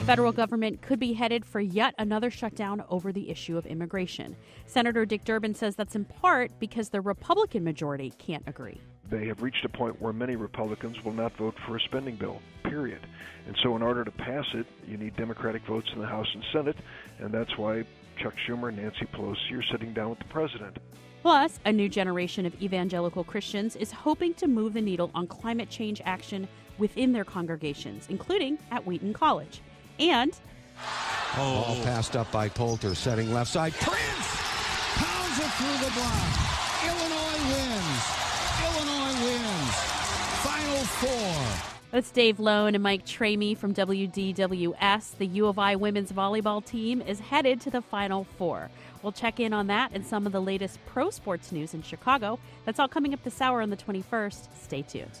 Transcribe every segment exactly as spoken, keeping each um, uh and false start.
federal government could be headed for yet another shutdown over the issue of immigration. Senator Dick Durbin says that's in part because the Republican majority can't agree. They have reached a point where many Republicans will not vote for a spending bill, period. And so in order to pass it, you need Democratic votes in the House and Senate, and that's why Chuck Schumer and Nancy Pelosi are sitting down with the president. Plus, a new generation of evangelical Christians is hoping to move the needle on climate change action within their congregations, including at Wheaton College. And oh. Ball passed up by Poulter, setting left side. Prince pounds it through the block. Illinois wins. Illinois wins. Final four. That's Dave Lone and Mike Tramey from W D W S. The U of I women's volleyball team is headed to the Final Four. We'll check in on that and some of the latest pro sports news in Chicago. That's all coming up this hour on the twenty-first. Stay tuned.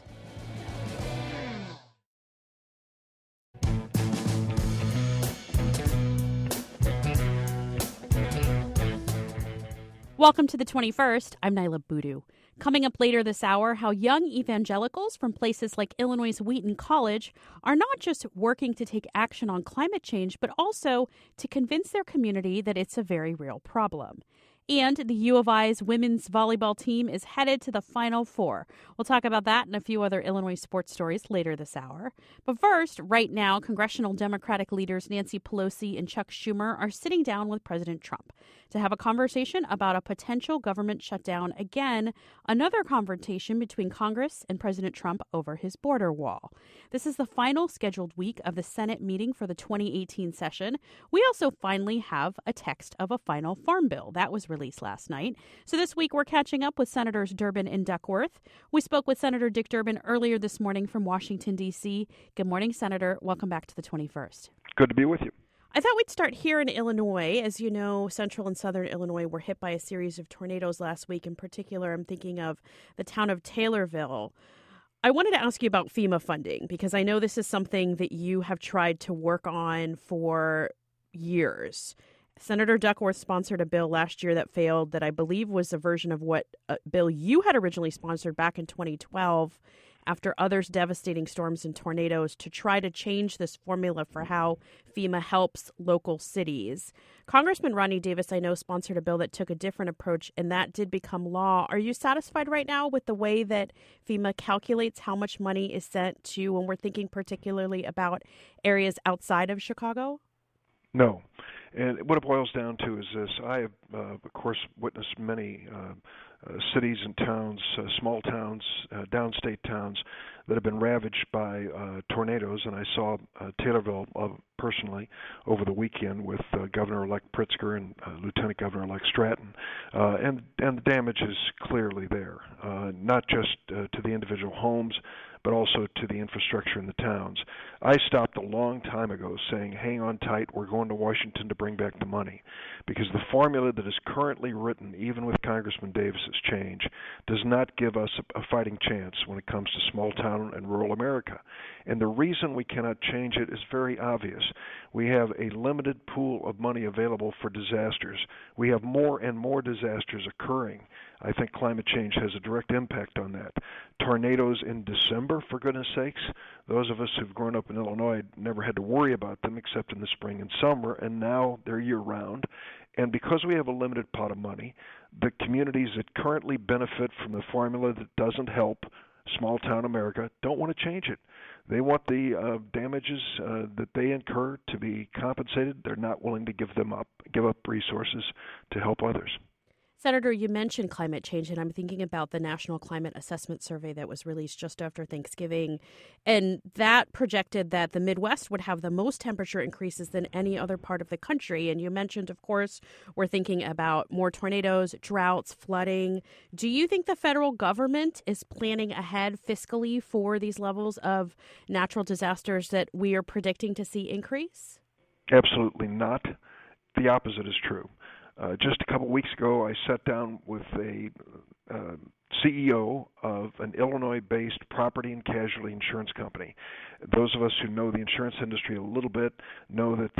Welcome to the twenty-first. I'm Nyla Boodoo. Coming up later this hour, how young evangelicals from places like Illinois' Wheaton College are not just working to take action on climate change, but also to convince their community that it's a very real problem. And the U of I's women's volleyball team is headed to the Final Four. We'll talk about that and a few other Illinois sports stories later this hour. But first, right now, congressional Democratic leaders Nancy Pelosi and Chuck Schumer are sitting down with President Trump to have a conversation about a potential government shutdown. Again, another confrontation between Congress and President Trump over his border wall. This is the final scheduled week of the Senate meeting for the twenty eighteen session. We also finally have a text of a final farm bill. That was released last night. So this week we're catching up with Senators Durbin and Duckworth. We spoke with Senator Dick Durbin earlier this morning from Washington, D C. Good morning, Senator. Welcome back to the twenty-first. Good to be with you. I thought we'd start here in Illinois. As you know, central and southern Illinois were hit by a series of tornadoes last week. In particular, I'm thinking of the town of Taylorville. I wanted to ask you about FEMA funding because I know this is something that you have tried to work on for years. Senator Duckworth sponsored a bill last year that failed that I believe was a version of what a bill you had originally sponsored back in twenty twelve after others devastating storms and tornadoes to try to change this formula for how FEMA helps local cities. Congressman Ronnie Davis, I know, sponsored a bill that took a different approach, and that did become law. Are you satisfied right now with the way that FEMA calculates how much money is sent to, when we're thinking particularly about areas outside of Chicago? No. And what it boils down to is this. I have, uh, of course, witnessed many uh, uh, cities and towns, uh, small towns, uh, downstate towns that have been ravaged by uh, tornadoes, and I saw uh, Taylorville uh, personally over the weekend with uh, Governor-elect Pritzker and uh, Lieutenant Governor-elect Stratton, uh, and, and the damage is clearly there, uh, not just uh, to the individual homes, but also to the infrastructure in the towns. I stopped a long time ago saying, hang on tight, we're going to Washington to bring back the money, because the formula that is currently written, even with Congressman Davis's change, does not give us a, a fighting chance when it comes to small town and rural America. And the reason we cannot change it is very obvious. We have a limited pool of money available for disasters. We have more and more disasters occurring. I think climate change has a direct impact on that. Tornadoes in December, for goodness sakes, those of us who've grown up in Illinois never had to worry about them except in the spring and summer, and now they're year-round. And because we have a limited pot of money, the communities that currently benefit from the formula that doesn't help small-town America don't want to change it. They want the uh, damages uh, that they incur to be compensated. They're not willing to give them up, give up resources to help others. Senator, you mentioned climate change, and I'm thinking about the National Climate Assessment Survey that was released just after Thanksgiving, and that projected that the Midwest would have the most temperature increases than any other part of the country. And you mentioned, of course, we're thinking about more tornadoes, droughts, flooding. Do you think the federal government is planning ahead fiscally for these levels of natural disasters that we are predicting to see increase? Absolutely not. The opposite is true. Uh, just a couple weeks ago, I sat down with a uh, C E O of an Illinois-based property and casualty insurance company. Those of us who know the insurance industry a little bit know that they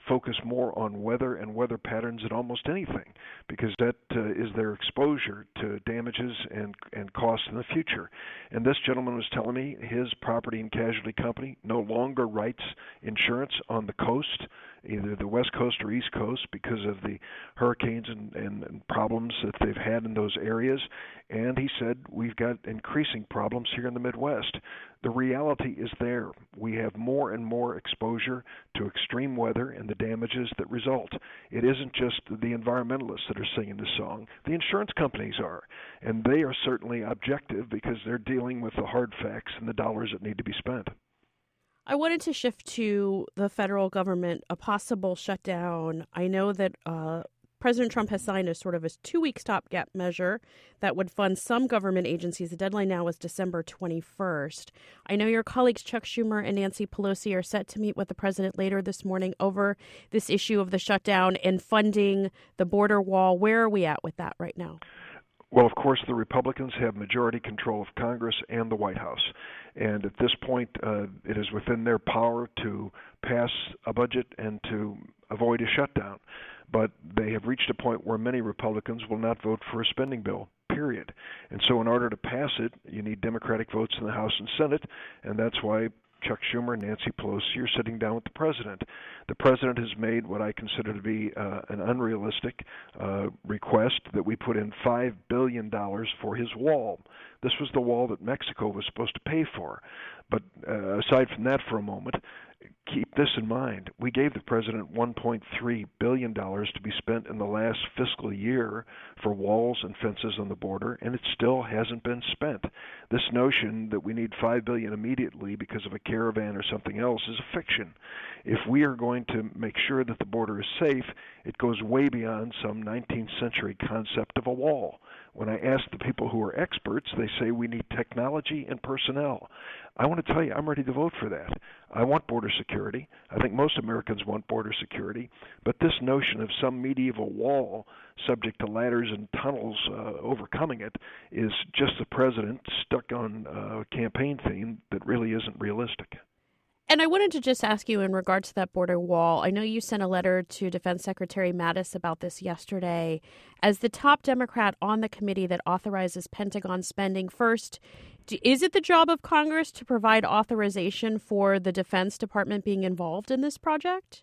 focus more on weather and weather patterns than almost anything, because that uh, is their exposure to damages and and costs in the future. And this gentleman was telling me his property and casualty company no longer writes insurance on the coast, either the West Coast or East Coast, because of the hurricanes and, and, and problems that they've had in those areas. And he said, we've got increasing problems here in the Midwest. The reality is there. We have more and more exposure to extreme weather and the damages that result. It isn't just the environmentalists that are singing this song. The insurance companies are. And they are certainly objective because they're dealing with the hard facts and the dollars that need to be spent. I wanted to shift to the federal government, a possible shutdown. I know that uh, President Trump has signed a sort of a two-week stopgap measure that would fund some government agencies. The deadline now is December twenty-first. I know your colleagues Chuck Schumer and Nancy Pelosi are set to meet with the president later this morning over this issue of the shutdown and funding the border wall. Where are we at with that right now? Well, of course, the Republicans have majority control of Congress and the White House. And at this point, uh, it is within their power to pass a budget and to avoid a shutdown. But they have reached a point where many Republicans will not vote for a spending bill, period. And so in order to pass it, you need Democratic votes in the House and Senate, and that's why Chuck Schumer and Nancy Pelosi are sitting down with the president. The president has made what I consider to be uh, an unrealistic uh, request that we put in five billion dollars for his wall. This was the wall that Mexico was supposed to pay for. But uh, aside from that for a moment, keep this in mind. We gave the president one point three billion dollars to be spent in the last fiscal year for walls and fences on the border, and it still hasn't been spent. This notion that we need five billion dollars immediately because of a caravan or something else is a fiction. If we are going to make sure that the border is safe, it goes way beyond some nineteenth century concept of a wall. When I ask the people who are experts, they say we need technology and personnel. I want to tell you, I'm ready to vote for that. I want border security. I think most Americans want border security. But this notion of some medieval wall subject to ladders and tunnels uh, overcoming it is just the president stuck on a campaign theme that really isn't realistic. And I wanted to just ask you in regard to that border wall. I know you sent a letter to Defense Secretary Mattis about this yesterday. As the top Democrat on the committee that authorizes Pentagon spending, first, is it the job of Congress to provide authorization for the Defense Department being involved in this project?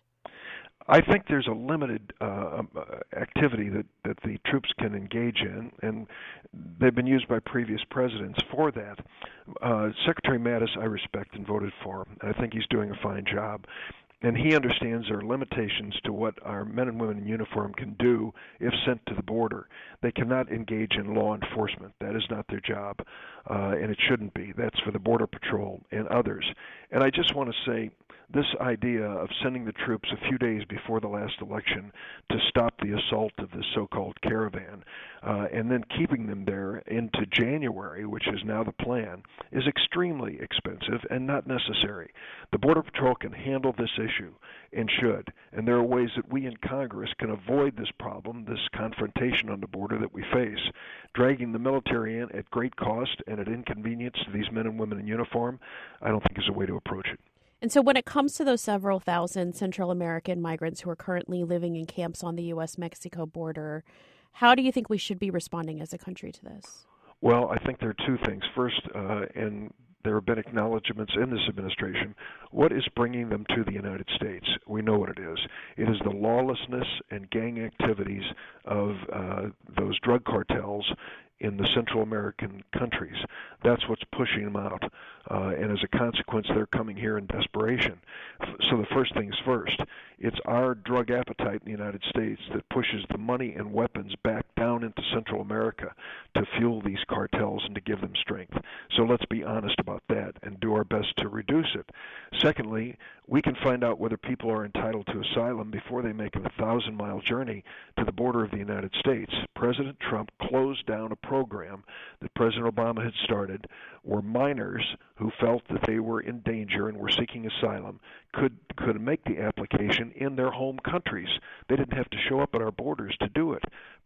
I think there's a limited uh, activity that, that the troops can engage in, and they've been used by previous presidents for that. Uh, Secretary Mattis I respect and voted for. I think he's doing a fine job. And he understands there are limitations to what our men and women in uniform can do if sent to the border. They cannot engage in law enforcement. That is not their job, uh, and it shouldn't be. That's for the Border Patrol and others. And I just want to say, this idea of sending the troops a few days before the last election to stop the assault of this so-called caravan, uh, and then keeping them there into January, which is now the plan, is extremely expensive and not necessary. The Border Patrol can handle this issue and should, and there are ways that we in Congress can avoid this problem, this confrontation on the border that we face. Dragging the military in at great cost and at inconvenience to these men and women in uniform, I don't think is a way to approach it. And so when it comes to those several thousand Central American migrants who are currently living in camps on the U S Mexico border, how do you think we should be responding as a country to this? Well, I think there are two things. First, uh, and there have been acknowledgments in this administration, what is bringing them to the United States? We know what it is. It is the lawlessness and gang activities of uh, those drug cartels in the Central American countries. That's what's pushing them out. Uh, and as a consequence, they're coming here in desperation. So the first things first, it's our drug appetite in the United States that pushes the money and weapons back down into Central America to fuel these cartels and to give them strength. So let's be honest about that and do our best to reduce it. Secondly, we can find out whether people are entitled to asylum before they make a thousand-mile journey to the border of the United States. President Trump closed down a program that President Obama had started where minors who felt that they were in danger and were seeking asylum could could make the application in their home countries. They didn't have to show up at our borders to do it. President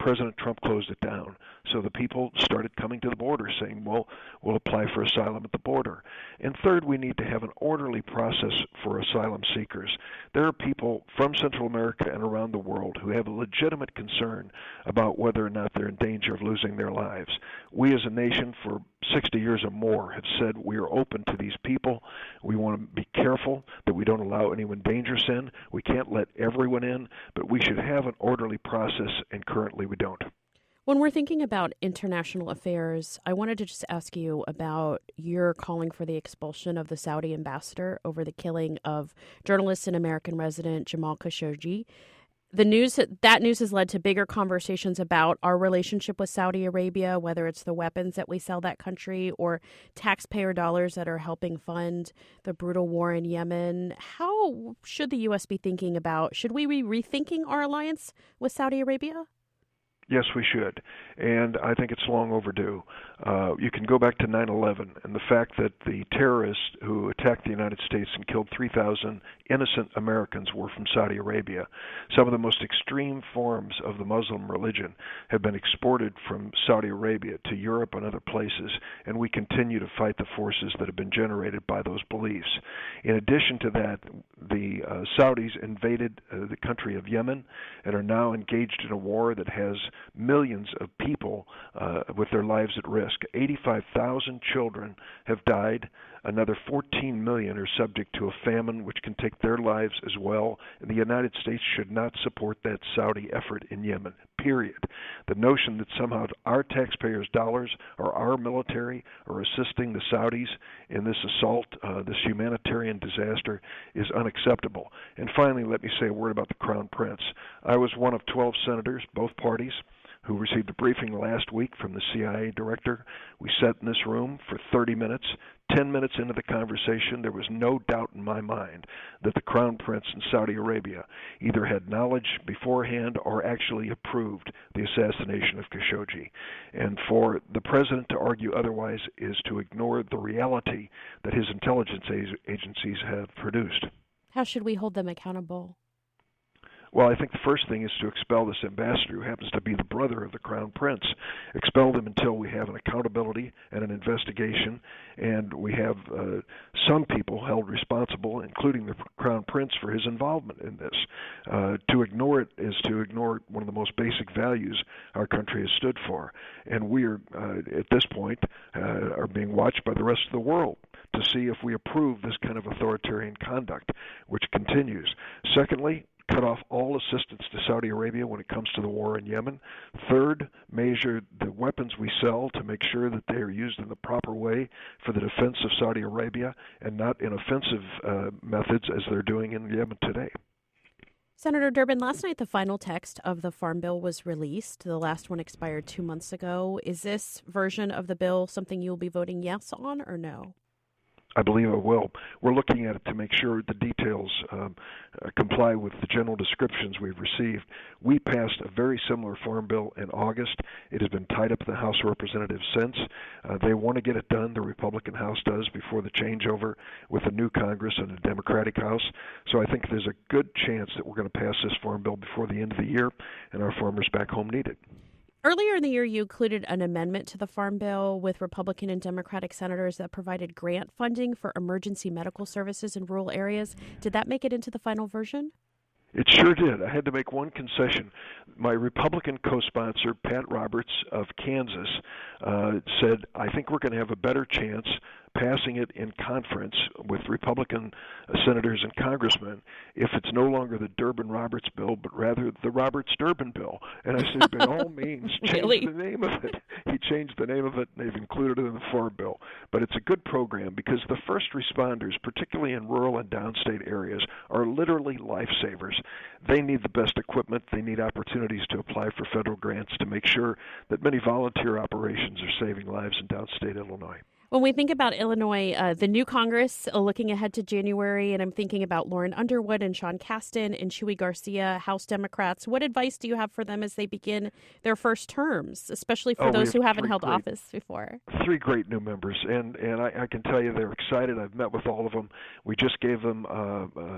Trump closed it down. So the people started coming to the border saying, well, we'll apply for asylum at the border. And third, we need to have an orderly process for asylum seekers. There are people from Central America and around the world who have a legitimate concern about whether or not they're in danger of losing their lives. We as a nation for sixty years or more have said we are open to these people. We want to be careful that we don't allow anyone dangerous in. We can't let everyone in, but we should have an orderly process, and currently we don't. When we're thinking about international affairs, I wanted to just ask you about your calling for the expulsion of the Saudi ambassador over the killing of journalist and American resident Jamal Khashoggi. The news that news has led to bigger conversations about our relationship with Saudi Arabia, whether it's the weapons that we sell that country or taxpayer dollars that are helping fund the brutal war in Yemen. How should the U S be thinking about, should we be rethinking our alliance with Saudi Arabia? Yes, we should, and I think it's long overdue. Uh, you can go back to nine eleven and the fact that the terrorists who attacked the United States and killed three thousand innocent Americans were from Saudi Arabia. Some of the most extreme forms of the Muslim religion have been exported from Saudi Arabia to Europe and other places, and we continue to fight the forces that have been generated by those beliefs. In addition to that, the uh, Saudis invaded uh, the country of Yemen and are now engaged in a war that has millions of people uh, with their lives at risk. eighty-five thousand children have died. Another fourteen million are subject to a famine which can take their lives as well. And the United States should not support that Saudi effort in Yemen, period. The notion that somehow our taxpayers' dollars or our military are assisting the Saudis in this assault, uh, this humanitarian disaster, is unacceptable. And finally, let me say a word about the Crown Prince. I was one of twelve senators, both parties, who received a briefing last week from the C I A director. We sat in this room for thirty minutes. Ten minutes into the conversation, there was no doubt in my mind that the Crown Prince in Saudi Arabia either had knowledge beforehand or actually approved the assassination of Khashoggi. And for the president to argue otherwise is to ignore the reality that his intelligence agencies have produced. How should we hold them accountable? Well, I think the first thing is to expel this ambassador who happens to be the brother of the Crown Prince. Expel them until we have an accountability and an investigation, and we have uh, some people held responsible, including the Crown Prince, for his involvement in this. Uh, to ignore it is to ignore one of the most basic values our country has stood for. And we are, uh, at this point, uh, are being watched by the rest of the world to see if we approve this kind of authoritarian conduct, which continues. Secondly, cut off all assistance to Saudi Arabia when it comes to the war in Yemen. Third, measure the weapons we sell to make sure that they are used in the proper way for the defense of Saudi Arabia and not in offensive uh, methods as they're doing in Yemen today. Senator Durbin, last night the final text of the Farm Bill was released. The last one expired two months ago. Is this version of the bill something you'll be voting yes on or no? I believe it will. We're looking at it to make sure the details um, uh, comply with the general descriptions we've received. We passed a very similar farm bill in August. It has been tied up in the House of Representatives since. Uh, they want to get it done, the Republican House does, before the changeover with a new Congress and a Democratic House. So I think there's a good chance that we're going to pass this farm bill before the end of the year, and our farmers back home need it. Earlier in the year, you included an amendment to the Farm Bill with Republican and Democratic senators that provided grant funding for emergency medical services in rural areas. Did that make it into the final version? It sure did. I had to make one concession. My Republican co-sponsor, Pat Roberts of Kansas, uh, said, I think we're going to have a better chance passing it in conference with Republican uh, senators and congressmen if it's no longer the Durbin-Roberts bill, but rather the Roberts-Durbin bill. And I said, by all means, change really? the name of it. He changed the name of it, and they've included it in the Farm Bill. But it's a good program because the first responders, particularly in rural and downstate areas, are literally lifesavers. They need the best equipment. They need opportunities to apply for federal grants to make sure that many volunteer operations are saving lives in downstate Illinois. When we think about Illinois, uh, the new Congress uh, looking ahead to January, and I'm thinking about Lauren Underwood and Sean Casten and Chuy Garcia, House Democrats. What advice do you have for them as they begin their first terms, especially for oh, those who haven't held great, office before? Three great new members, and, and I, I can tell you they're excited. I've met with all of them. We just gave them uh, uh,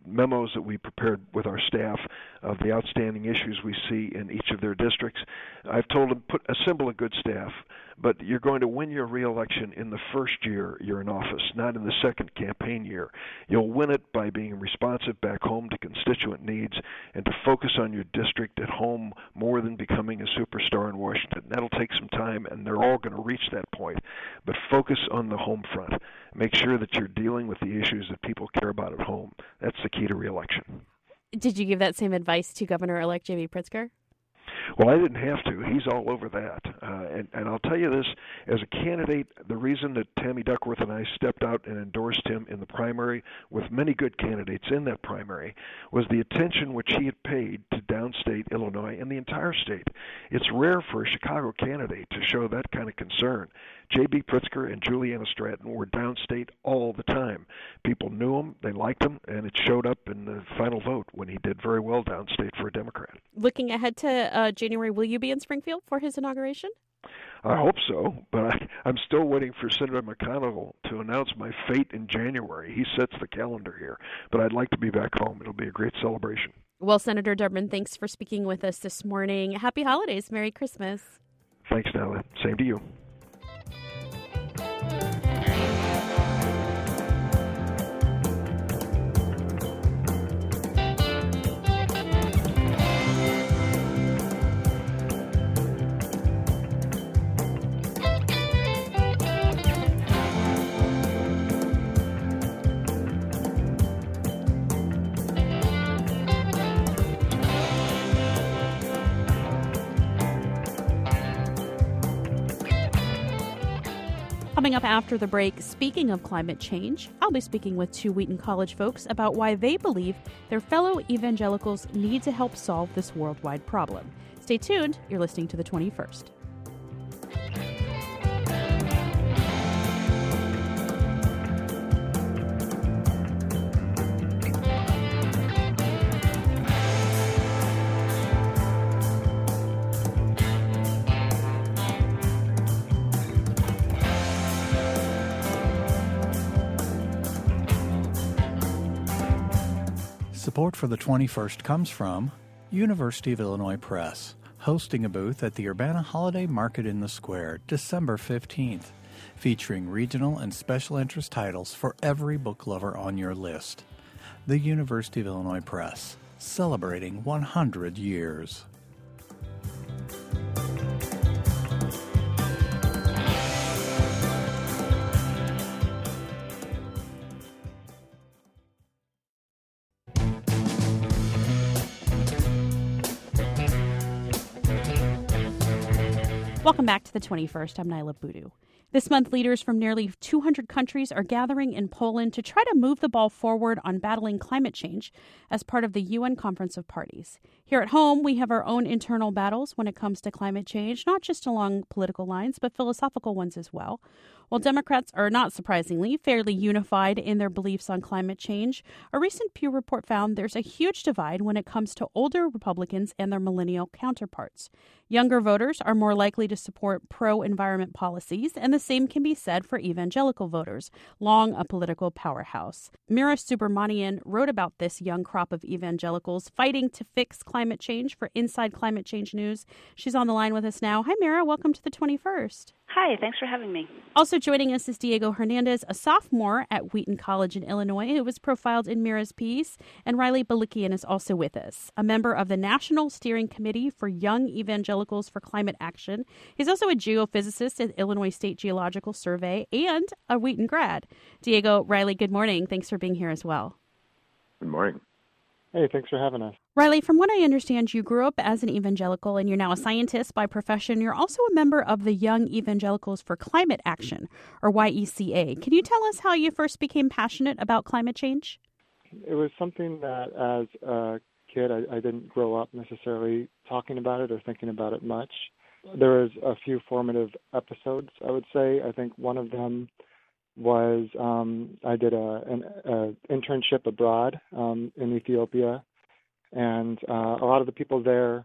memos that we prepared with our staff of the outstanding issues we see in each of their districts. I've told them, put assemble a good staff, but you're going to win your reelection in the first year you're in office, not in the second campaign year. You'll win it by being responsive back home to constituent needs and to focus on your district at home more than becoming a superstar in Washington. That'll take some time, and they're all going to reach that point. But focus on the home front. Make sure that you're dealing with the issues that people care about at home. That's the key to reelection. Did you give that same advice to Governor-elect J B. Pritzker? Well, I didn't have to. He's all over that. Uh, and, and I'll tell you this, as a candidate, the reason that Tammy Duckworth and I stepped out and endorsed him in the primary, with many good candidates in that primary, was the attention which he had paid to downstate Illinois and the entire state. It's rare for a Chicago candidate to show that kind of concern. J B. Pritzker and Juliana Stratton were downstate all the time. People knew him, they liked him, and it showed up in the final vote when he did very well downstate for a Democrat. Looking ahead to uh, January, will you be in Springfield for his inauguration? I hope so, but I, I'm still waiting for Senator McConnell to announce my fate in January. He sets the calendar here, but I'd like to be back home. It'll be a great celebration. Well, Senator Durbin, thanks for speaking with us this morning. Happy holidays. Merry Christmas. Thanks, Natalie. Same to you. Coming up after the break, speaking of climate change, I'll be speaking with two Wheaton College folks about why they believe their fellow evangelicals need to help solve this worldwide problem. Stay tuned. You're listening to The twenty-first. Support for the twenty-first comes from University of Illinois Press, hosting a booth at the Urbana Holiday Market in the Square, December fifteenth, featuring regional and special interest titles for every book lover on your list. The University of Illinois Press, celebrating one hundred years. Welcome back to the twenty-first. I'm Naila Boodoo. This month, leaders from nearly two hundred countries are gathering in Poland to try to move the ball forward on battling climate change as part of the U N Conference of Parties. Here at home, we have our own internal battles when it comes to climate change, not just along political lines, but philosophical ones as well. While Democrats are, not surprisingly, fairly unified in their beliefs on climate change, a recent Pew report found there's a huge divide when it comes to older Republicans and their millennial counterparts. Younger voters are more likely to support pro-environment policies, and the same can be said for evangelical voters, long a political powerhouse. Mira Subramanian wrote about this young crop of evangelicals fighting to fix climate change for Inside Climate Change News. She's on the line with us now. Hi, Mira. Welcome to the twenty-first. Hi, thanks for having me. Also joining us is Diego Hernandez, a sophomore at Wheaton College in Illinois, who was profiled in Mira's piece, and Riley Balikian is also with us, a member of the National Steering Committee for Young Evangelicals for Climate Action. He's also a geophysicist at Illinois State Geological Survey and a Wheaton grad. Diego, Riley, good morning. Thanks for being here as well. Good morning. Hey, thanks for having us. Riley, from what I understand, you grew up as an evangelical and you're now a scientist by profession. You're also a member of the Young Evangelicals for Climate Action, or Y E C A. Can you tell us how you first became passionate about climate change? It was something that as a kid, I, I didn't grow up necessarily talking about it or thinking about it much. There was a few formative episodes, I would say. I think one of them was um, I did a, an a internship abroad um, in Ethiopia, and uh, a lot of the people there,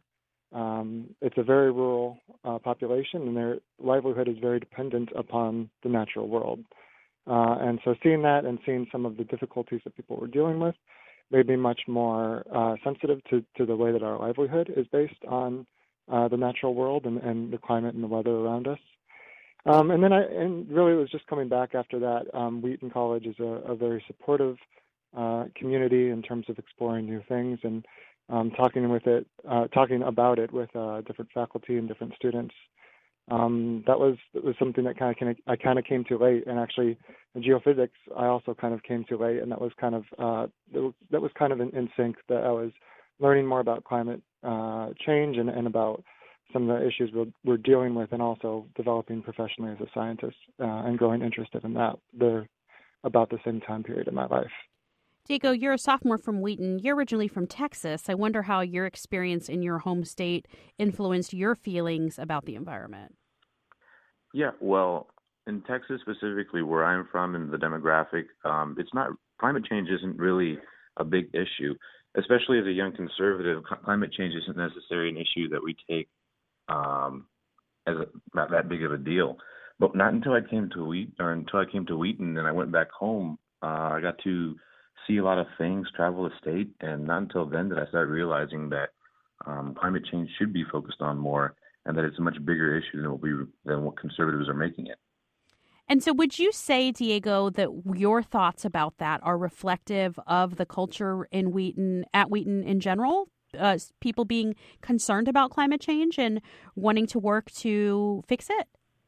um, it's a very rural uh, population, and their livelihood is very dependent upon the natural world. Uh, and so seeing that and seeing some of the difficulties that people were dealing with made me much more uh, sensitive to, to the way that our livelihood is based on uh, the natural world and, and the climate and the weather around us. Um, and then I, and really it was just coming back after that. Um, Wheaton College is a, a very supportive uh, community in terms of exploring new things and um, talking with it, uh, talking about it with uh, different faculty and different students. Um, that was that was something that kind of I kind of came too late, and actually in geophysics I also kind of came too late, and that was kind of uh, that, was, that was kind of in, in sync that I was learning more about climate uh, change and, and about some of the issues we're, we're dealing with, and also developing professionally as a scientist uh, and growing interested in that. They're about the same time period in my life. Diego, you're a sophomore from Wheaton. You're originally from Texas. I wonder how your experience in your home state influenced your feelings about the environment. Yeah, well, in Texas specifically, where I'm from, and the demographic, um, it's not climate change isn't really a big issue, especially as a young conservative. Climate change isn't necessarily an issue that we take um, as a, not that big of a deal. But not until I came to Wheaton, or until I came to Wheaton, and I went back home, uh, I got to see a lot of things, travel the state, and not until then did I start realizing that um, climate change should be focused on more, and that it's a much bigger issue than what we than what conservatives are making it. And so would you say, Diego, that your thoughts about that are reflective of the culture in Wheaton, at Wheaton in general? Uh, people being concerned about climate change and wanting to work to fix it?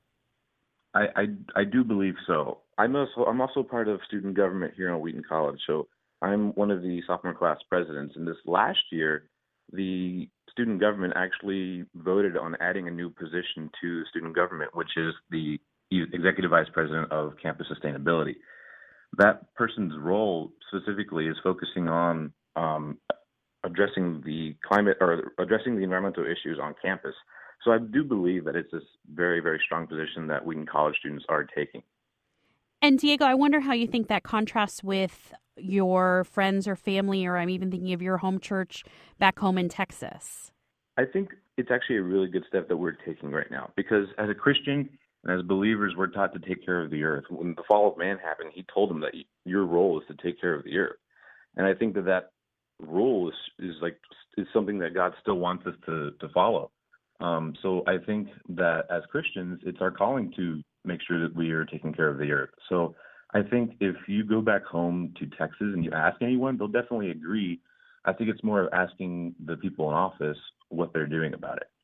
I, I, I do believe so. I'm also I'm also part of student government here at Wheaton College, so I'm one of the sophomore class presidents. And this last year, the student government actually voted on adding a new position to student government, which is the executive vice president of campus sustainability. That person's role specifically is focusing on um, addressing the climate or addressing the environmental issues on campus. So I do believe that it's this very, very strong position that Wheaton College students are taking. And Diego, I wonder how you think that contrasts with your friends or family, or I'm even thinking of your home church back home in Texas. I think it's actually a really good step that we're taking right now, because as a Christian and as believers, we're taught to take care of the earth. When the fall of man happened, he told them that your role is to take care of the earth. And I think that that role is, is like is something that God still wants us to, to follow. Um, so I think that as Christians, it's our calling to make sure that we are taking care of the earth. So I think if you go back home to Texas and you ask anyone, they'll definitely agree. I think it's more of asking the people in office what they're doing about it.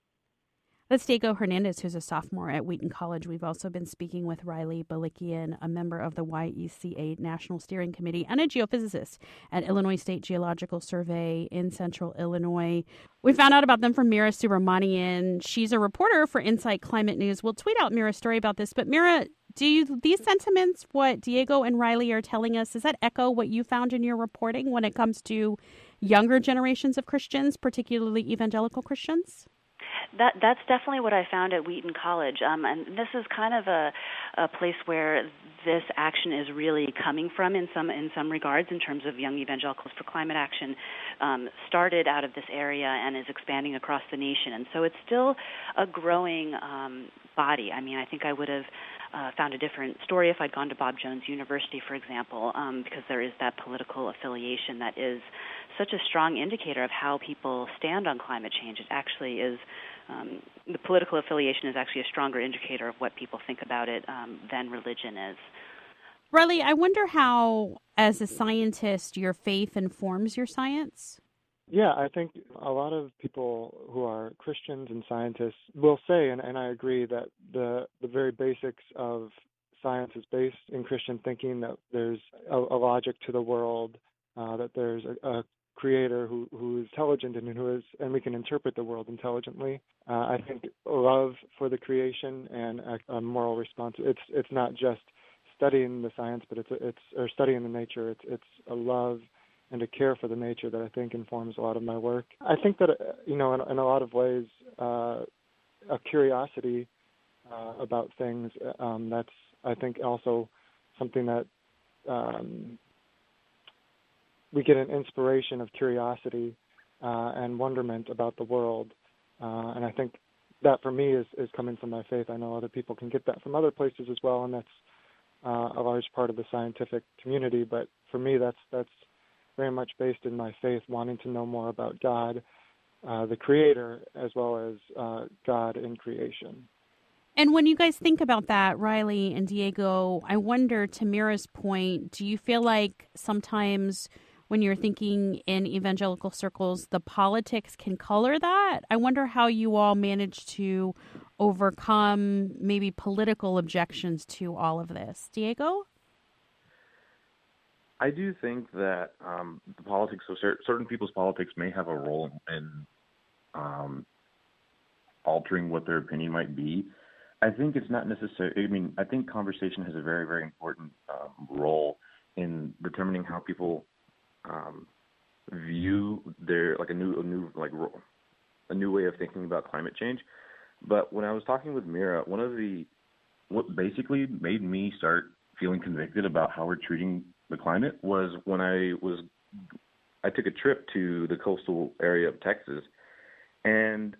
That's Diego Hernandez, who's a sophomore at Wheaton College. We've also been speaking with Riley Balikian, a member of the Y E C A National Steering Committee and a geophysicist at Illinois State Geological Survey in Central Illinois. We found out about them from Mira Subramanian. She's a reporter for Insight Climate News. We'll tweet out Mira's story about this. But Mira, do you, these sentiments, what Diego and Riley are telling us, does that echo what you found in your reporting when it comes to younger generations of Christians, particularly evangelical Christians? That that's definitely what I found at Wheaton College, um, and this is kind of a, a place where this action is really coming from in some in some regards, in terms of Young Evangelicals for Climate Action, um, started out of this area and is expanding across the nation, and so it's still a growing um, body. I mean, I think I would have uh, found a different story if I'd gone to Bob Jones University, for example, um, because there is that political affiliation that is such a strong indicator of how people stand on climate change. It actually is. Um, the political affiliation is actually a stronger indicator of what people think about it um, than religion is. Riley, I wonder how, as a scientist, your faith informs your science? Yeah, I think a lot of people who are Christians and scientists will say, and, and I agree, that the, the very basics of science is based in Christian thinking, that there's a, a logic to the world, uh, that there's a, a creator who, who is intelligent and who is, and we can interpret the world intelligently. Uh, I think love for the creation and a, a moral response. It's it's not just studying the science, but it's it's or studying the nature. It's it's a love and a care for the nature that I think informs a lot of my work. I think that you know, in, in a lot of ways, uh, a curiosity uh, about things. Um, that's I think also something that. Um, we get an inspiration of curiosity uh, and wonderment about the world. Uh, and I think that for me is, is coming from my faith. I know other people can get that from other places as well, and that's uh, a large part of the scientific community. But for me, that's that's very much based in my faith, wanting to know more about God, uh, the Creator, as well as uh, God in creation. And when you guys think about that, Riley and Diego, I wonder, to Mira's point, do you feel like sometimes when you're thinking in evangelical circles, the politics can color that? I wonder how you all manage to overcome maybe political objections to all of this. Diego? I do think that um, the politics of certain people's politics may have a role in um, altering what their opinion might be. I think it's not necessary. I mean, I think conversation has a very, very important um, role in determining how people um, view their like a new, a new like a new way of thinking about climate change. But when I was talking with Mira, one of the what basically made me start feeling convicted about how we're treating the climate was when I was I took a trip to the coastal area of Texas, and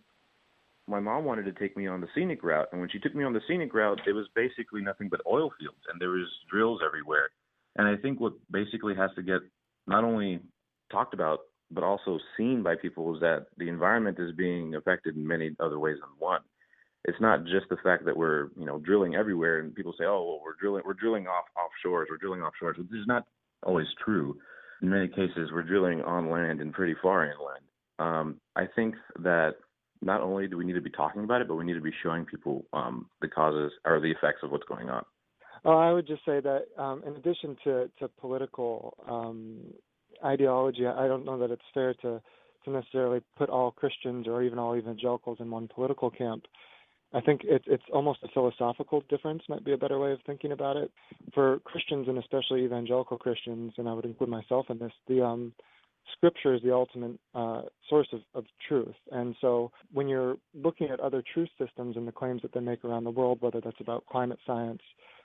my mom wanted to take me on the scenic route, and when she took me on the scenic route, it was basically nothing but oil fields, and there was drills everywhere. And I think what basically has to get not only talked about, but also seen by people is that the environment is being affected in many other ways than one. It's not just the fact that we're, you know, drilling everywhere, and people say, oh, well, we're drilling, we're drilling off offshores, we're drilling offshores. This is not always true. In many cases, we're drilling on land and pretty far inland. Um, I think that not only do we need to be talking about it, but we need to be showing people um, the causes or the effects of what's going on. Oh, I would just say that um, in addition to, to political um, ideology, I don't know that it's fair to, to necessarily put all Christians or even all evangelicals in one political camp. I think it, it's almost a philosophical difference, might be a better way of thinking about it. For Christians, and especially evangelical Christians, and I would include myself in this, the um, Scripture is the ultimate uh, source of, of truth. And so when you're looking at other truth systems and the claims that they make around the world, whether that's about climate science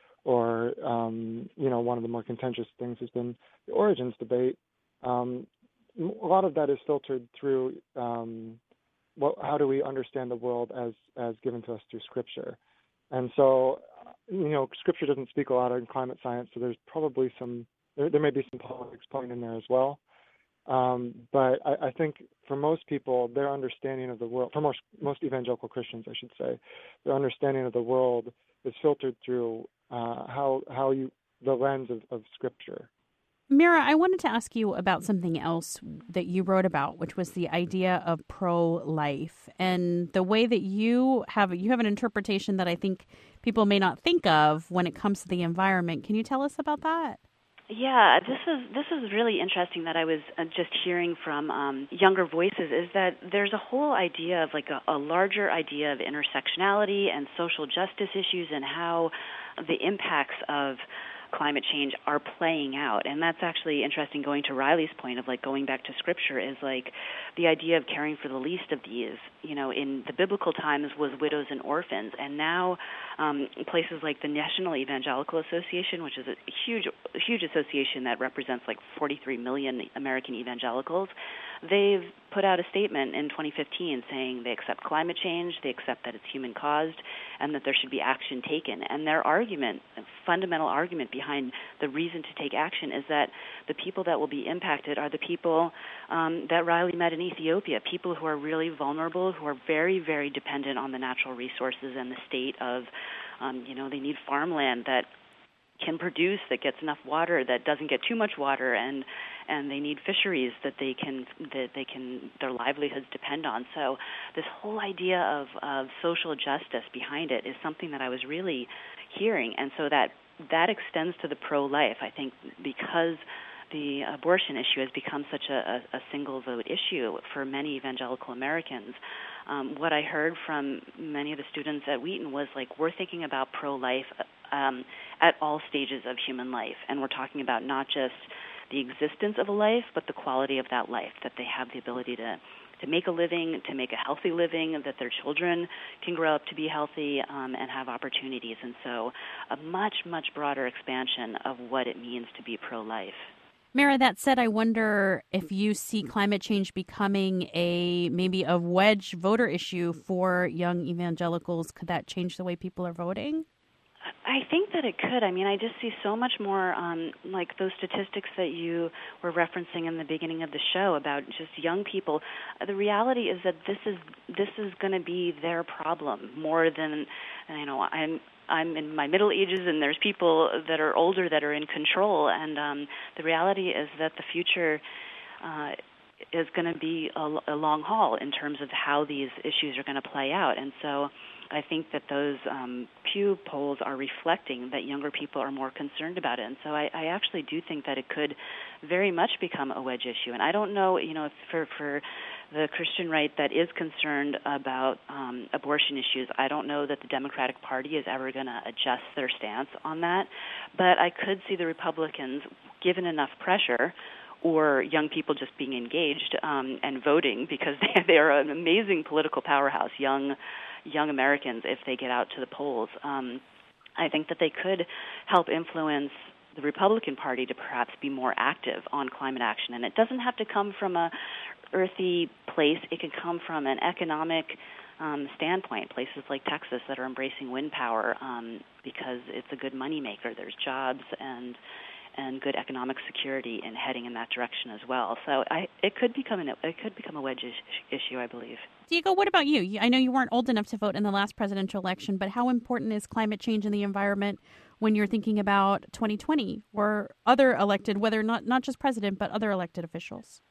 or, um, you know, one of the more contentious things has been the origins debate, um, a lot of that is filtered through um, what, how do we understand the world as, as given to us through Scripture. And so, you know, Scripture doesn't speak a lot on climate science, so there's probably some, there, there may be some politics playing in there as well. Um, but I, I think for most people, their understanding of the world, for most, most evangelical Christians, I should say, their understanding of the world is filtered through uh, how how you the lens of, of Scripture. Mira, I wanted to ask you about something else that you wrote about, which was the idea of pro-life and the way that you have you have an interpretation that I think people may not think of when it comes to the environment. Can you tell us about that? Yeah, this is this is really interesting that I was just hearing from um, younger voices, is that there's a whole idea of like a, a larger idea of intersectionality and social justice issues and how the impacts of climate change are playing out. And that's actually interesting, going to Riley's point of like going back to Scripture, is like the idea of caring for the least of these, you know, in the biblical times was widows and orphans. And now um, places like the National Evangelical Association, which is a huge, huge association that represents like forty-three million American evangelicals, they've put out a statement in twenty fifteen saying they accept climate change, they accept that it's human caused, and that there should be action taken. And their argument, a fundamental argument behind the reason to take action, is that the people that will be impacted are the people um, that Riley met in Ethiopia, people who are really vulnerable, who are very, very dependent on the natural resources and the state of, um, you know, they need farmland that can produce, that gets enough water, that doesn't get too much water, and and they need fisheries that they can that they can their livelihoods depend on. So this whole idea of, of social justice behind it is something that I was really hearing, and so that that extends to the pro-life. I think because the abortion issue has become such a, a, a single vote issue for many evangelical Americans. Um, what I heard from many of the students at Wheaton was like, we're thinking about pro-life um, at all stages of human life, and we're talking about not just the existence of a life, but the quality of that life, that they have the ability to to make a living, to make a healthy living, that their children can grow up to be healthy um, and have opportunities. And so a much, much broader expansion of what it means to be pro-life. Mira, that said, I wonder if you see climate change becoming a maybe a wedge voter issue for young evangelicals. Could that change the way people are voting? I think that it could. I mean, I just see so much more, um, like those statistics that you were referencing in the beginning of the show about just young people. The reality is that this is this is going to be their problem more than, you know, I'm I'm in my middle ages, and there's people that are older that are in control. And um, the reality is that the future uh, is going to be a, a long haul in terms of how these issues are going to play out. And so I think that those um, Pew polls are reflecting that younger people are more concerned about it. And so I, I actually do think that it could very much become a wedge issue. And I don't know, you know, if for, for the Christian right that is concerned about um, abortion issues, I don't know that the Democratic Party is ever going to adjust their stance on that. But I could see the Republicans, given enough pressure, or young people just being engaged um, and voting, because they, they are an amazing political powerhouse, young young Americans, if they get out to the polls. Um, I think that they could help influence the Republican Party to perhaps be more active on climate action. And it doesn't have to come from a earthy place. It can come from an economic um, standpoint, places like Texas that are embracing wind power um, because it's a good moneymaker. There's jobs and and good economic security in heading in that direction as well. So I, it could become an, it could become a wedge is- issue, I believe. Diego, what about you? I know you weren't old enough to vote in the last presidential election, but how important is climate change in the environment when you're thinking about twenty twenty or other elected, whether not not just president, but other elected officials?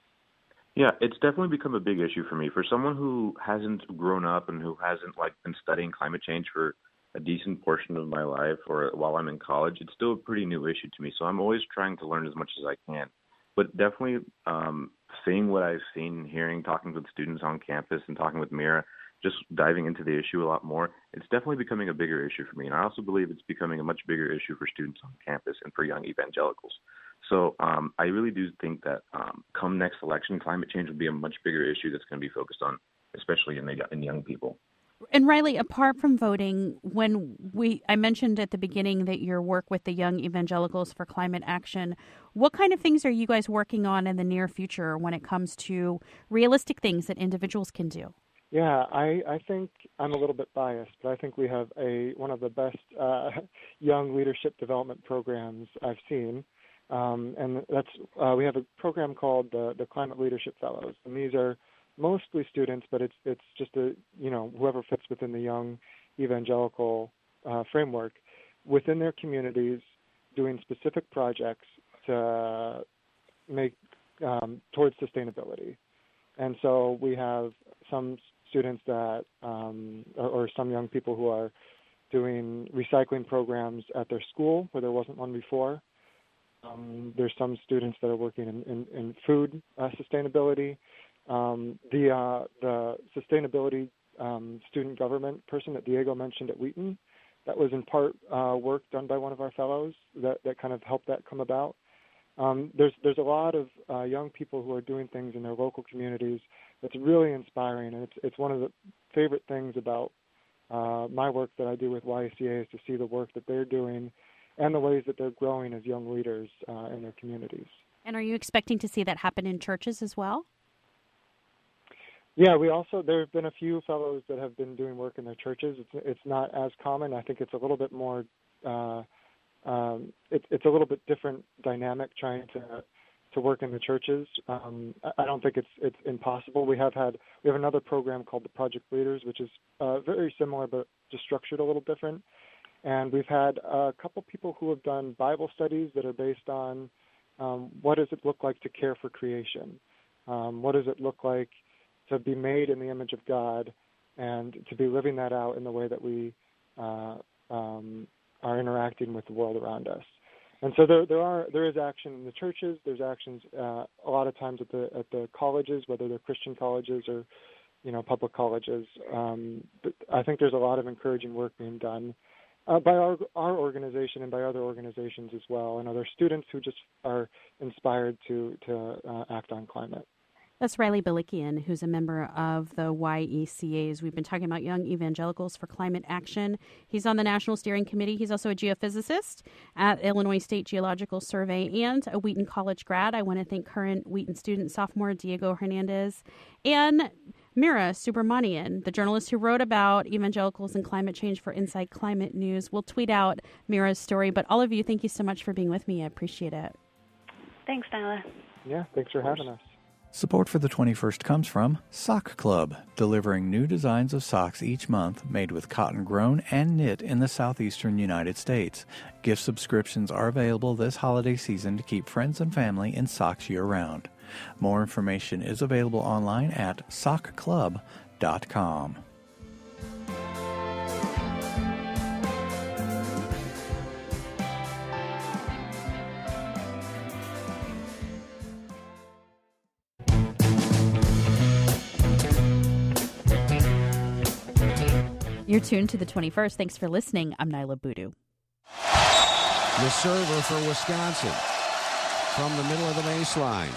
Yeah, it's definitely become a big issue for me. For someone who hasn't grown up and who hasn't like been studying climate change for a decent portion of my life or while I'm in college, it's still a pretty new issue to me. So I'm always trying to learn as much as I can. But definitely um, seeing what I've seen, hearing, talking with students on campus and talking with Mira, just diving into the issue a lot more, it's definitely becoming a bigger issue for me. And I also believe it's becoming a much bigger issue for students on campus and for young evangelicals. So um, I really do think that um, come next election, climate change will be a much bigger issue that's going to be focused on, especially in the in young people. And Riley, apart from voting, when we I mentioned at the beginning that your work with the Young Evangelicals for Climate Action, what kind of things are you guys working on in the near future when it comes to realistic things that individuals can do? Yeah, I, I think I'm a little bit biased, but I think we have a one of the best uh, young leadership development programs I've seen. Um, and that's uh, we have a program called the, the Climate Leadership Fellows. And these are mostly students, but it's it's just a you know whoever fits within the young evangelical uh, framework within their communities, doing specific projects to make um, towards sustainability. And so we have some students that um, or, or some young people who are doing recycling programs at their school where there wasn't one before. Um, there's some students that are working in, in, in food uh, sustainability. Um, the uh, the sustainability um, student government person that Diego mentioned at Wheaton, that was in part uh, work done by one of our fellows that, that kind of helped that come about. Um, there's there's a lot of uh, young people who are doing things in their local communities that's really inspiring, and it's it's one of the favorite things about uh, my work that I do with Y C A is to see the work that they're doing and the ways that they're growing as young leaders uh, in their communities. And are you expecting to see that happen in churches as well? Yeah, we also, there have been a few fellows that have been doing work in their churches. It's it's not as common. I think it's a little bit more, uh, um, it, it's a little bit different dynamic trying to to work in the churches. Um, I don't think it's it's impossible. We have had, we have another program called the Project Leaders, which is uh, very similar but just structured a little different. And we've had a couple people who have done Bible studies that are based on um, what does it look like to care for creation? Um, what does it look like to be made in the image of God and to be living that out in the way that we uh, um, are interacting with the world around us. And so there, there are there is action in the churches. There's actions uh, a lot of times at the at the colleges, whether they're Christian colleges or you know public colleges. Um, but I think there's a lot of encouraging work being done uh, by our our organization and by other organizations as well, and other students who just are inspired to to uh, act on climate. That's Riley Balikian, who's a member of the Y E C As. We've been talking about Young Evangelicals for Climate Action. He's on the National Steering Committee. He's also a geophysicist at Illinois State Geological Survey and a Wheaton College grad. I want to thank current Wheaton student sophomore Diego Hernandez and Mira Subramanian, the journalist who wrote about evangelicals and climate change for Inside Climate News. We'll tweet out Mira's story. But all of you, thank you so much for being with me. I appreciate it. Thanks, Nyla. Yeah, thanks for having us. Support for the twenty-first comes from Sock Club, delivering new designs of socks each month made with cotton grown and knit in the southeastern United States. Gift subscriptions are available this holiday season to keep friends and family in socks year-round. More information is available online at sock club dot com. You're tuned to the twenty-first. Thanks for listening. I'm Nyla Boodoo. The server for Wisconsin from the middle of the baseline.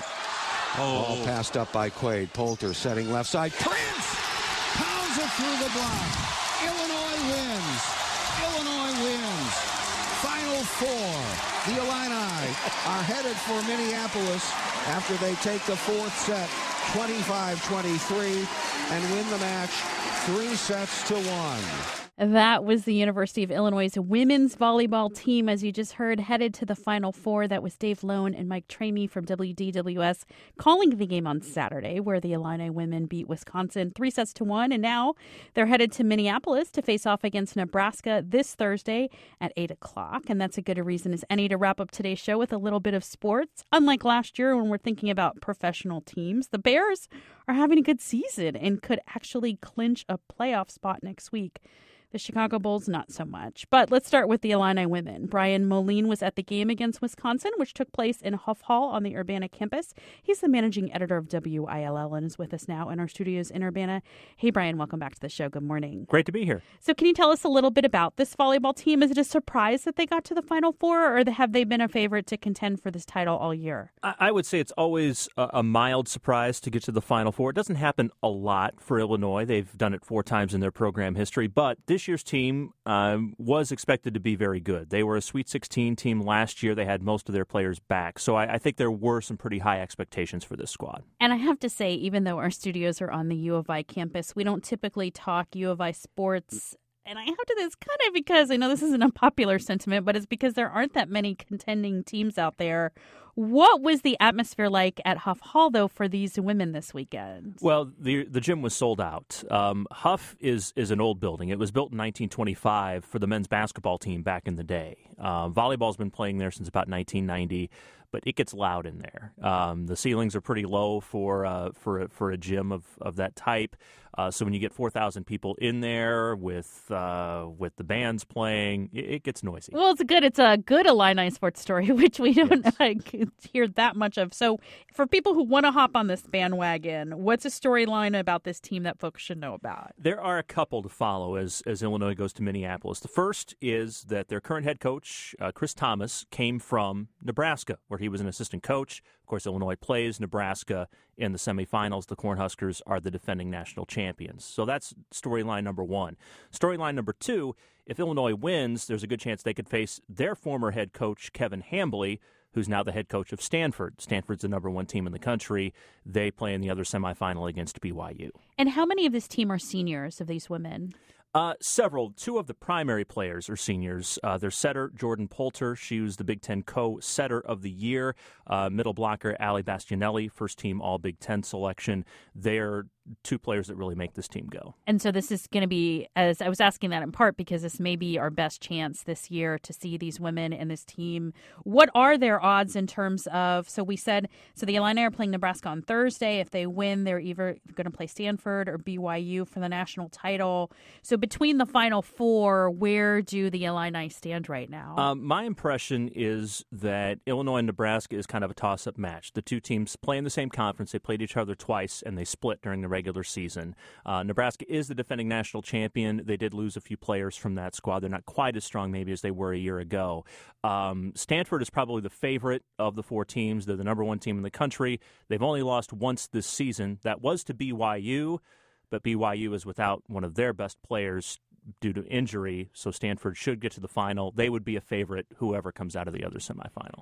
Oh. Ball passed up by Quaid. Poulter setting left side. Prince pounds it through the block. Illinois wins. Illinois wins. Final four. The Illini are headed for Minneapolis after they take the fourth set twenty-five twenty-three and win the match three sets to one. That was the University of Illinois' women's volleyball team, as you just heard, headed to the Final Four. That was Dave Lone and Mike Tramey from W D W S calling the game on Saturday, where the Illini women beat Wisconsin three sets to one. And now they're headed to Minneapolis to face off against Nebraska this Thursday at eight o'clock. And that's a good a reason as any to wrap up today's show with a little bit of sports. Unlike last year when we're thinking about professional teams, the Bears are having a good season and could actually clinch a playoff spot next week. The Chicago Bulls, not so much. But let's start with the Illini women. Brian Moline was at the game against Wisconsin, which took place in Huff Hall on the Urbana campus. He's the managing editor of W I L L and is with us now in our studios in Urbana. Hey, Brian, welcome back to the show. Good morning. Great to be here. So can you tell us a little bit about this volleyball team? Is it a surprise that they got to the Final Four, or have they been a favorite to contend for this title all year? I would say it's always a mild surprise to get to the Final Four. It doesn't happen a lot for Illinois. They've done it four times in their program history, but this year's team um, was expected to be very good. They were a Sweet sixteen team last year. They had most of their players back. So I, I think there were some pretty high expectations for this squad. And I have to say, even though our studios are on the U of I campus, we don't typically talk U of I sports. And I have to this kind of because I know this isn't a popular sentiment, but it's because there aren't that many contending teams out there. What was the atmosphere like at Huff Hall, though, for these women this weekend? Well, the the gym was sold out. Um, Huff is is an old building. It was built in nineteen twenty-five for the men's basketball team back in the day. Uh, volleyball's been playing there since about nineteen ninety, but it gets loud in there. Um, the ceilings are pretty low for uh, for a, for a gym of, of that type. Uh, so when you get four thousand people in there with uh, with the bands playing, it, it gets noisy. Well, it's good. It's a good Illini sports story, which we don't yes. like, hear that much of. So for people who want to hop on this bandwagon, what's a storyline about this team that folks should know about? There are a couple to follow as, as Illinois goes to Minneapolis. The first is that their current head coach, uh, Chris Thomas, came from Nebraska, where he was an assistant coach. Of course, Illinois plays Nebraska in the semifinals. The Cornhuskers are the defending national champions. So that's storyline number one. Storyline number two, if Illinois wins, there's a good chance they could face their former head coach, Kevin Hambly, who's now the head coach of Stanford. Stanford's the number one team in the country. They play in the other semifinal against B Y U. And how many of this team are seniors, of these women? Uh, several. Two of the primary players are seniors. Uh, their setter, Jordan Poulter. She was the Big Ten co-setter of the year. Uh, middle blocker, Allie Bastianelli, first team All-Big Ten selection. They're two players that really make this team go. And so this is going to be, as I was asking that in part, because this may be our best chance this year to see these women and this team. What are their odds in terms of, so we said, so the Illini are playing Nebraska on Thursday. If they win, they're either going to play Stanford or B Y U for the national title. So between the Final Four, where do the Illini stand right now? Um, my impression is that Illinois and Nebraska is kind of a toss-up match. The two teams play in the same conference. They played each other twice, and they split during the regular season. Uh, Nebraska is the defending national champion. They did lose a few players from that squad. They're not quite as strong maybe as they were a year ago. Um, Stanford is probably the favorite of the four teams. They're the number one team in the country. They've only lost once this season. That was to B Y U, but B Y U is without one of their best players due to injury, so Stanford should get to the final. They would be a favorite, whoever comes out of the other semifinal.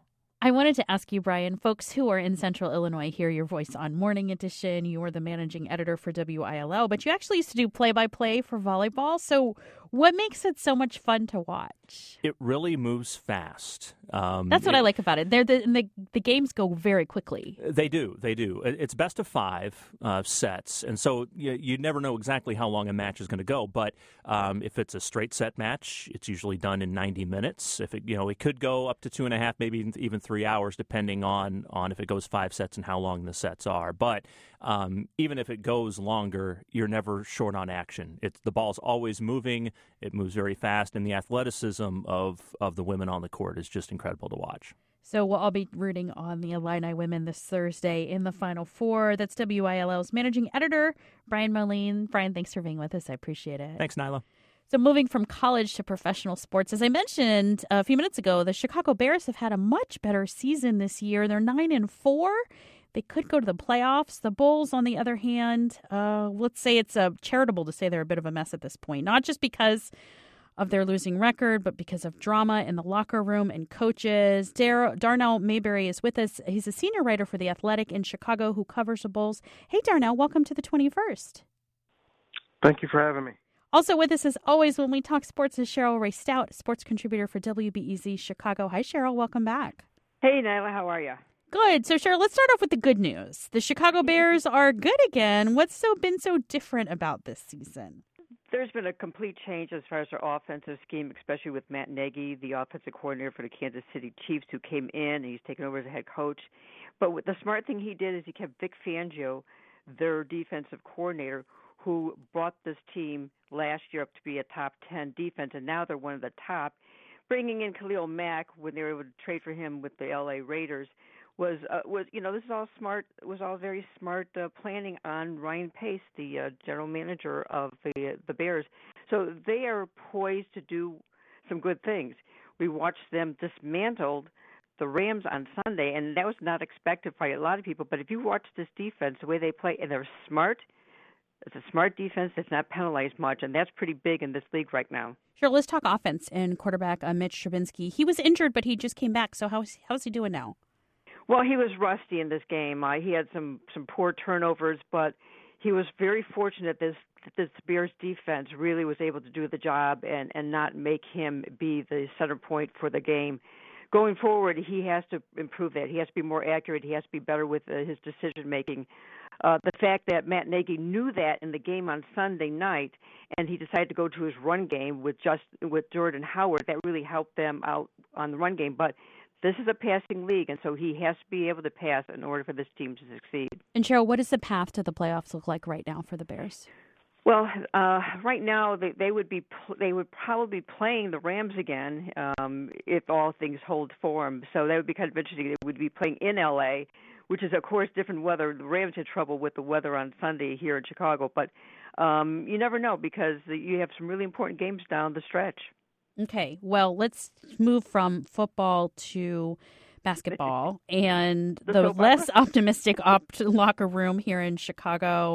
I wanted to ask you, Brian, folks who are in Central Illinois hear your voice on Morning Edition. You were the managing editor for W I L L, but you actually used to do play-by-play for volleyball. So what makes it so much fun to watch? It really moves fast. Um, That's what it, I like about it. They're the, the the games go very quickly. They do. They do. It's best of five uh, sets, and so you, you never know exactly how long a match is going to go. But um, if it's a straight set match, it's usually done in ninety minutes. If it, you know, it could go up to two and a half, maybe even three hours, depending on on if it goes five sets and how long the sets are. But um, even if it goes longer, you're never short on action. It's the ball's always moving. It moves very fast, and the athleticism of of the women on the court is just incredible to watch. So we'll all be rooting on the Illini women this Thursday in the Final Four. That's W I L L's managing editor, Brian Moline. Brian, thanks for being with us. I appreciate it. Thanks, Nyla. So moving from college to professional sports, as I mentioned a few minutes ago, the Chicago Bears have had a much better season this year. They're nine and four. They could go to the playoffs. The Bulls, on the other hand, uh, let's say it's uh, charitable to say they're a bit of a mess at this point, not just because of their losing record, but because of drama in the locker room and coaches. Dar- Darnell Mayberry is with us. He's a senior writer for The Athletic in Chicago who covers the Bulls. Hey, Darnell, welcome to the twenty-first. Thank you for having me. Also with us, as always, when we talk sports, is Cheryl Ray Stout, sports contributor for W B E Z Chicago. Hi, Cheryl. Welcome back. Hey, Nyla. How are you? Good. So, Cheryl, let's start off with the good news. The Chicago Bears are good again. What's so been so different about this season? There's been a complete change as far as their offensive scheme, especially with Matt Nagy, the offensive coordinator for the Kansas City Chiefs, who came in and he's taken over as a head coach. But what the smart thing he did is he kept Vic Fangio, their defensive coordinator, who brought this team last year up to be a top ten defense, and now they're one of the top. Bringing in Khalil Mack when they were able to trade for him with the L A Raiders was uh, was you know this is all smart was all very smart uh, planning on Ryan Pace, the uh, general manager of the the Bears. So they are poised to do some good things. We watched them dismantled the Rams on Sunday, and that was not expected by a lot of people. But if you watch this defense, the way they play, and they're smart. It's a smart defense that's not penalized much, and that's pretty big in this league right now. Sure, let's talk offense and quarterback uh, Mitch Trubinsky. He was injured, but he just came back. So how's how's he doing now? Well, he was rusty in this game. Uh, he had some, some poor turnovers, but he was very fortunate this this Bears defense really was able to do the job and, and not make him be the center point for the game. Going forward, he has to improve that. He has to be more accurate. He has to be better with uh, his decision-making. Uh, the fact that Matt Nagy knew that in the game on Sunday night, and he decided to go to his run game with just with Jordan Howard, that really helped them out on the run game. But this is a passing league, and so he has to be able to pass in order for this team to succeed. And Cheryl, what does the path to the playoffs look like right now for the Bears? Well, uh, right now they, they would be they would probably be playing the Rams again um, if all things hold for them. So that would be kind of interesting. They would be playing in L A, which is of course different weather. The Rams had trouble with the weather on Sunday here in Chicago, but um, you never know because you have some really important games down the stretch. Okay, well, let's move from football to basketball and the, the less optimistic op- locker room here in Chicago,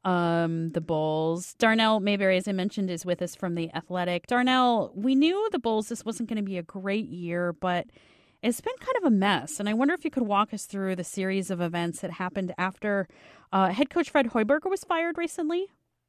um, the Bulls. Darnell Mayberry, as I mentioned, is with us from The Athletic. Darnell, we knew the Bulls, this wasn't going to be a great year, but it's been kind of a mess. And I wonder if you could walk us through the series of events that happened after uh, head coach Fred Hoiberger was fired recently.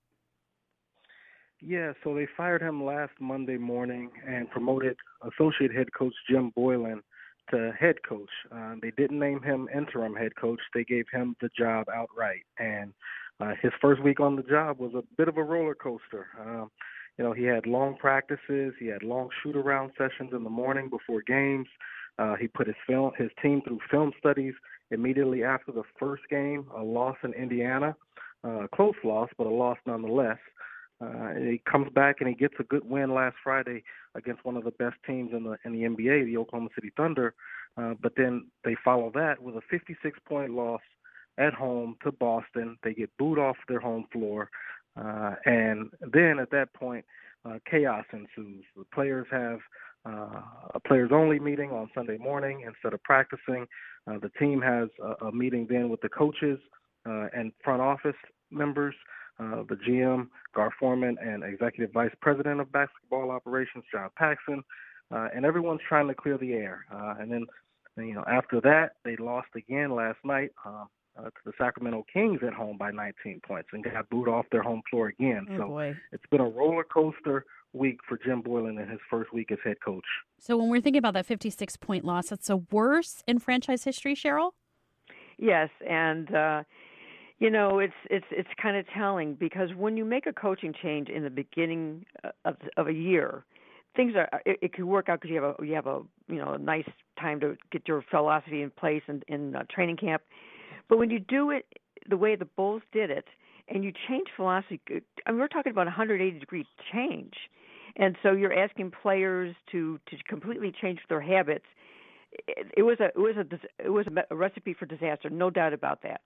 Yeah, so they fired him last Monday morning and promoted associate head coach Jim Boylan to head coach. Uh, they didn't name him interim head coach. They gave him the job outright. And uh, his first week on the job was a bit of a roller coaster. Um, you know, he had long practices. He had long shoot-around sessions in the morning before games. Uh, he put his film, his team through film studies immediately after the first game, a loss in Indiana, uh, a close loss, but a loss nonetheless. Uh, and he comes back and he gets a good win last Friday against one of the best teams in the in the N B A, the Oklahoma City Thunder. Uh, but then they follow that with a fifty-six point loss at home to Boston. They get booed off their home floor. Uh, and then at that point, uh, chaos ensues. The players have uh, a players-only meeting on Sunday morning instead of practicing. Uh, the team has a, a meeting then with the coaches uh, and front office members. Uh, the G M, Gar Forman, and Executive Vice President of Basketball Operations, John Paxson, uh, and everyone's trying to clear the air. Uh, and then And, you know, after that, they lost again last night uh, uh, to the Sacramento Kings at home by nineteen points and got booed off their home floor again. Oh, so boy. It's been a roller coaster week for Jim Boylen in his first week as head coach. So when we're thinking about that fifty-six point loss, that's the worst in franchise history, Cheryl? Yes, and uh, you know it's it's it's kind of telling because when you make a coaching change in the beginning of, of a year, things are it, it could work out because you have a you have a you know a nice time to get your philosophy in place in, in uh, training camp. But when you do it the way the Bulls did it, and you change philosophy, I mean, we're talking about a one hundred eighty degree change, and so you're asking players to to completely change their habits. It, it was a it was a it was a recipe for disaster, no doubt about that.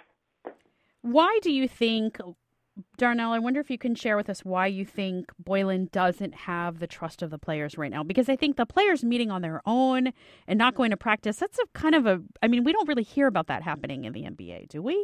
Why do you think, Darnell, I wonder if you can share with us why you think Boylen doesn't have the trust of the players right now? Because I think the players meeting on their own and not going to practice, that's a kind of a, I mean, we don't really hear about that happening in the N B A, do we?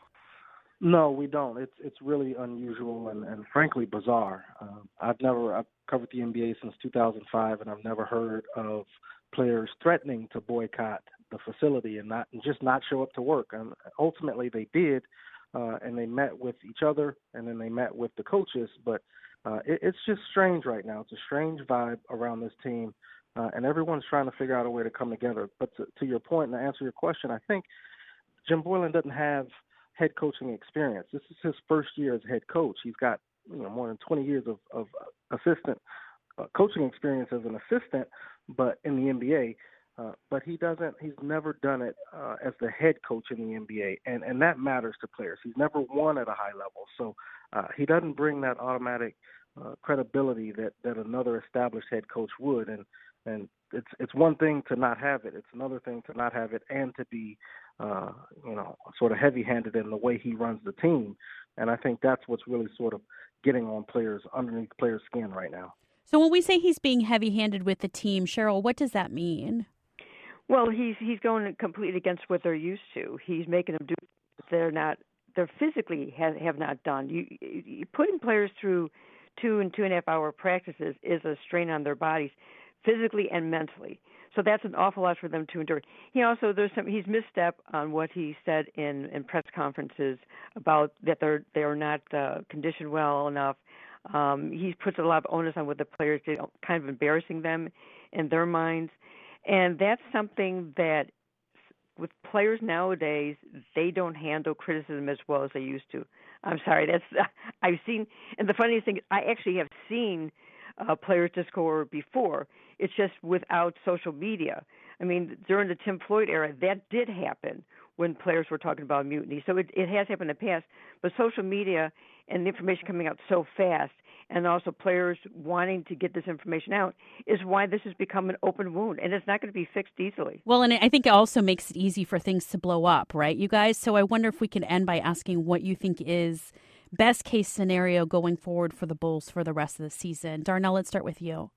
No, we don't. It's it's really unusual and, and frankly bizarre. Um, I've never I've covered the N B A since two thousand five, and I've never heard of players threatening to boycott the facility and not and just not show up to work. And ultimately, they did, uh, and they met with each other, and then they met with the coaches. But uh, it, it's just strange right now. It's a strange vibe around this team, uh, and everyone's trying to figure out a way to come together. But to, to your point, and to answer your question, I think Jim Boylen doesn't have head coaching experience. This is his first year as head coach. He's got you know more than twenty years of, of assistant uh, coaching experience as an assistant, but in the N B A. Uh, but he doesn't. He's never done it uh, as the head coach in the N B A, and and that matters to players. He's never won at a high level, so uh, he doesn't bring that automatic uh, credibility that, that another established head coach would. And and it's it's one thing to not have it. It's another thing to not have it and to be uh, you know sort of heavy-handed in the way he runs the team. And I think that's what's really sort of getting on players underneath players' skin right now. So when we say he's being heavy-handed with the team, Cheryl, what does that mean? Well, he's he's going completely against what they're used to. He's making them do they're not they're physically have, have not done. You, you putting players through two and two and a half hour practices is a strain on their bodies, physically and mentally. So that's an awful lot for them to endure. He also there's some he's misstep on what he said in, in press conferences about that they're they are not uh, conditioned well enough. Um, he puts a lot of onus on what the players did, kind of embarrassing them in their minds. And that's something that with players nowadays, they don't handle criticism as well as they used to. I'm sorry, that's uh, I've seen, and the funniest thing, I actually have seen uh, players discord before. It's just without social media. I mean, during the Tim Floyd era, that did happen when players were talking about mutiny. So it, it has happened in the past. But social media and the information coming out so fast, and also players wanting to get this information out, is why this has become an open wound, and it's not going to be fixed easily. Well, and I think it also makes it easy for things to blow up, right, you guys? So I wonder if we can end by asking what you think is best case scenario going forward for the Bulls for the rest of the season. Darnell, let's start with you.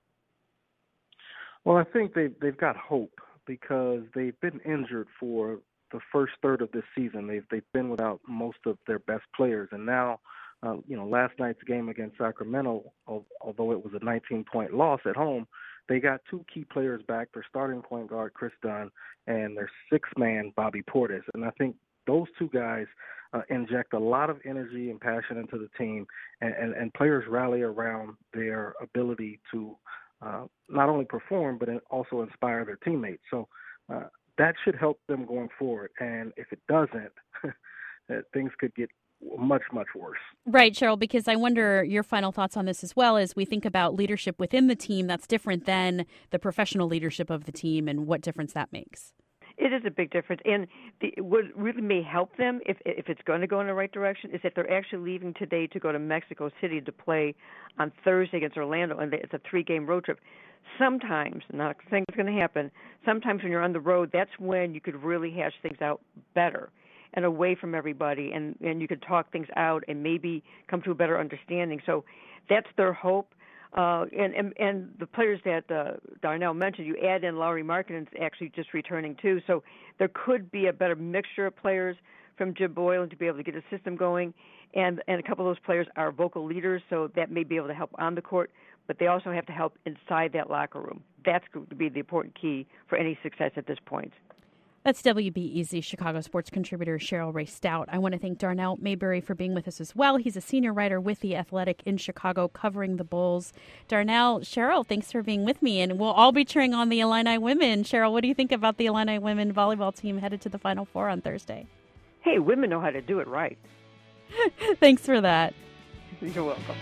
Well, I think they've, they've got hope because they've been injured for the first third of this season. They've, they've been without most of their best players, and now Uh, you know, last night's game against Sacramento, although it was a nineteen-point loss at home, they got two key players back, their starting point guard, Chris Dunn, and their sixth man, Bobby Portis. And I think those two guys uh, inject a lot of energy and passion into the team, and, and, and players rally around their ability to uh, not only perform, but also inspire their teammates. So uh, that should help them going forward. And if it doesn't, things could get much, much worse. Right, Cheryl, because I wonder your final thoughts on this as well as we think about leadership within the team that's different than the professional leadership of the team and what difference that makes. It is a big difference. And the, what really may help them, if if it's going to go in the right direction, is that they're actually leaving today to go to Mexico City to play on Thursday against Orlando, and it's a three-game road trip. Sometimes, not saying it's going to happen, sometimes when you're on the road, that's when you could really hash things out better and away from everybody, and, and you could talk things out and maybe come to a better understanding. So that's their hope. Uh, and, and and the players that uh, Darnell mentioned, you add in Lauri Markkanen's actually just returning too. So there could be a better mixture of players from Jim Boylen to be able to get a system going. And, and a couple of those players are vocal leaders, so that may be able to help on the court. but they also have to help inside that locker room. That's going to be the important key for any success at this point. That's W B E Z Chicago sports contributor Cheryl Rae Stout. I want to thank Darnell Mayberry for being with us as well. He's a senior writer with The Athletic in Chicago covering the Bulls. Darnell, Cheryl, thanks for being with me. And we'll all be cheering on the Illini women. Cheryl, what do you think about the Illini women volleyball team headed to the Final Four on Thursday? Hey, women know how to do it right. Thanks for that. You're welcome.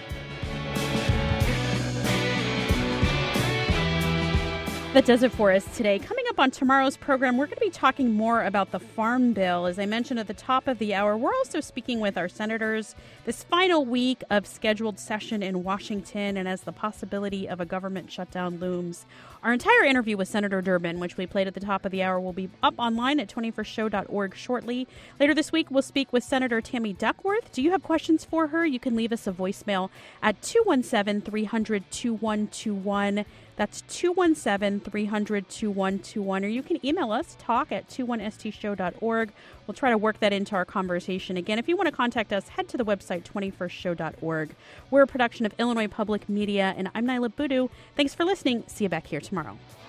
That does it for us today. Coming up on tomorrow's program, we're going to be talking more about the Farm Bill. As I mentioned at the top of the hour, we're also speaking with our senators this final week of scheduled session in Washington, and as the possibility of a government shutdown looms. Our entire interview with Senator Durbin, which we played at the top of the hour, will be up online at twenty first show dot org shortly. Later this week, we'll speak with Senator Tammy Duckworth. Do you have questions for her? You can leave us a voicemail at two one seven, three hundred, two one two one. That's two one seven, three hundred, two one two one. Or you can email us, talk at twenty one s t show dot org. We'll try to work that into our conversation. Again, if you want to contact us, head to the website, twenty first show dot org. We're a production of Illinois Public Media, and I'm Nyla Boodoo. Thanks for listening. See you back here tomorrow.